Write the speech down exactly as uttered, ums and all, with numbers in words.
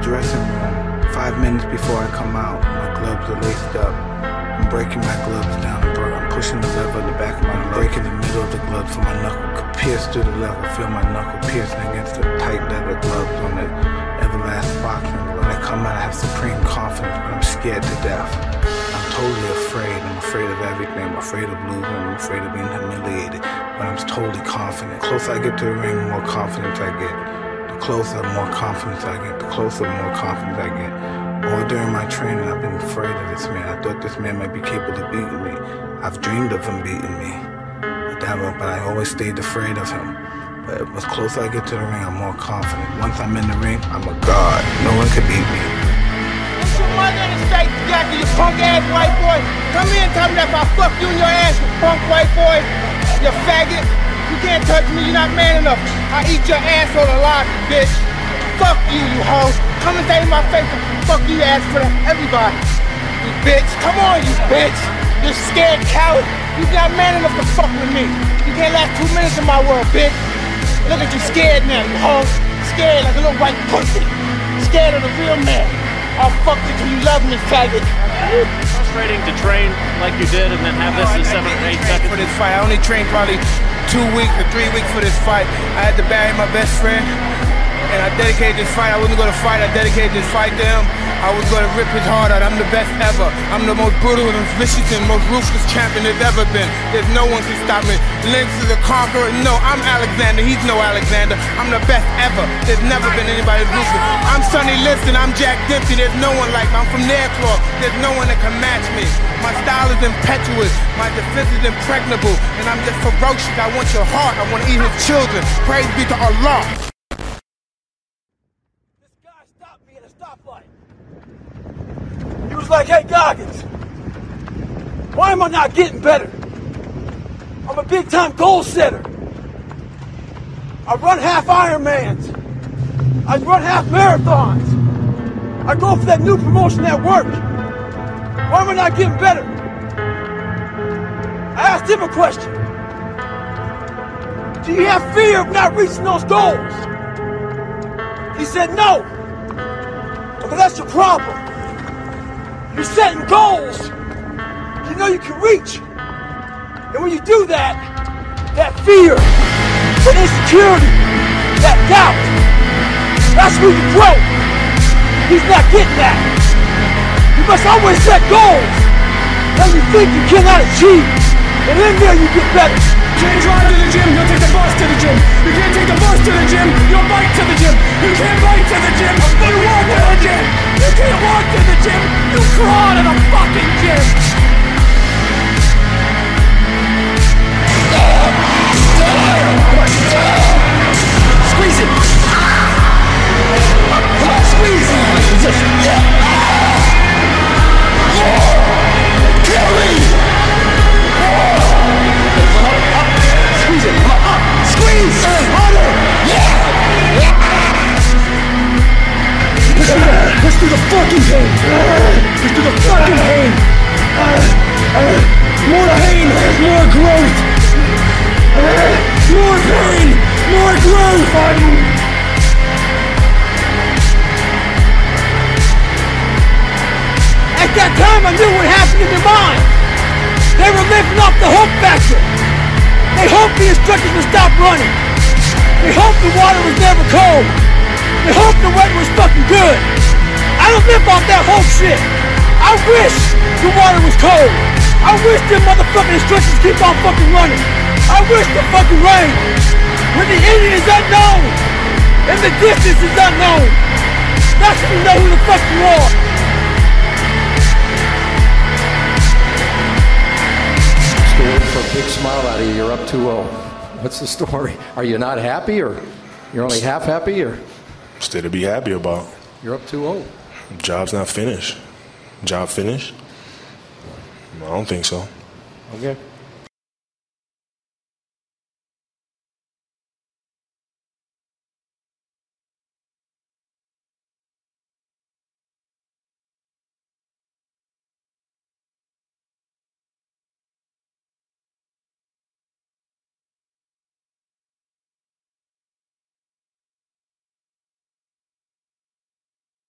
dressing room. Five minutes before I come out, my gloves are laced up. I'm breaking my gloves down. I'm pushing the lever in the back of my leg, breaking the middle of the glove so my knuckle could pierce through the leather. Feel my knuckle piercing against the tight leather gloves on the everlasting boxing. When I come out, I have supreme confidence, but I'm scared to death. I'm totally afraid. I'm afraid of everything. I'm afraid of losing. I'm afraid of being humiliated. But I'm totally confident. The closer I get to the ring, the more confidence I get. The closer, the more confidence I get. The closer, the more confidence I get. All during my training, I've been afraid of this man. I thought this man might be capable of beating me. I've dreamed of him beating me. But, that, but I always stayed afraid of him. But as closer I get to the ring, I'm more confident. Once I'm in the ring, I'm a god. No one can beat me. What's your mother in the state together, you punk ass white boy? Come here and tell me that if I fuck you in your ass, you punk white boy, you faggot. You can't touch me, you're not man enough. I eat your asshole alive, you bitch. Fuck you, you hoe. Come and say in my face, fuck you ass for everybody. You bitch, come on, you bitch. You scared coward. You're not man enough to fuck with me. You can't last two minutes in my world, bitch. Look at you scared now, you hoe. Scared like a little white pussy. Scared of the real man. I'll fuck you till you love me, faggot. Frustrating to train like you did and then have this in seven or eight seconds. For this fight, I only trained probably two weeks or three weeks for this fight. I had to bury my best friend. And I dedicated this fight. I wasn't going to fight. I dedicated this fight to him. I was going to rip his heart out. I'm the best ever. I'm the most brutal and vicious and most ruthless champion there's ever been. There's no one can stop me. Lynx is a conqueror. No, I'm Alexander. He's no Alexander. I'm the best ever. There's never been anybody as ruthless. I'm Sonny Liston. I'm Jack Dempsey. There's no one like me. I'm from Nairclaw. There's no one that can match me. My style is impetuous. My defense is impregnable. And I'm just ferocious. I want your heart. I want to eat his children. Praise be to Allah. He was like, hey, Goggins, why am I not getting better? I'm a big-time goal setter. I run half Ironmans. I run half marathons. I go for that new promotion at work. Why am I not getting better? I asked him a question. Do you have fear of not reaching those goals? He said, no. But that's your problem. You're setting goals you know you can reach. And when you do that, that fear, that insecurity, that doubt, that's where you grow. He's not getting that. You must always set goals that you think you cannot achieve. And in there you get better. You can't drive to the gym, you'll take the bus to the gym. You can't take the bus to the gym, you'll bike to the gym. You can't bike to the gym, you walk to the gym. You can't walk to the gym, you crawl to the fucking gym. Squeeze it. Come on, squeeze it. Just, yeah. Kill me. Squeeze it, come on, up, squeeze, harder, yeah, push through the, push through the fucking pain, push through the fucking pain, more pain, more growth, more pain, more growth. At that time I knew what happened in their mind. They were living off the hope factor. They hoped the instructors would stop running. They hoped the water was never cold. They hoped the weather was fucking good. I don't live off that hope shit. I wish the water was cold. I wish them motherfucking instructors keep on fucking running. I wish the fucking rain. When the ending is unknown and the distance is unknown, that's when you know who the fuck you are. For a big smile out of you, you're up two oh. What's the story? Are you not happy, or you're only half happy, or? Still to be happy about. You're up two oh. Job's not finished. Job finished? I don't think so. Okay.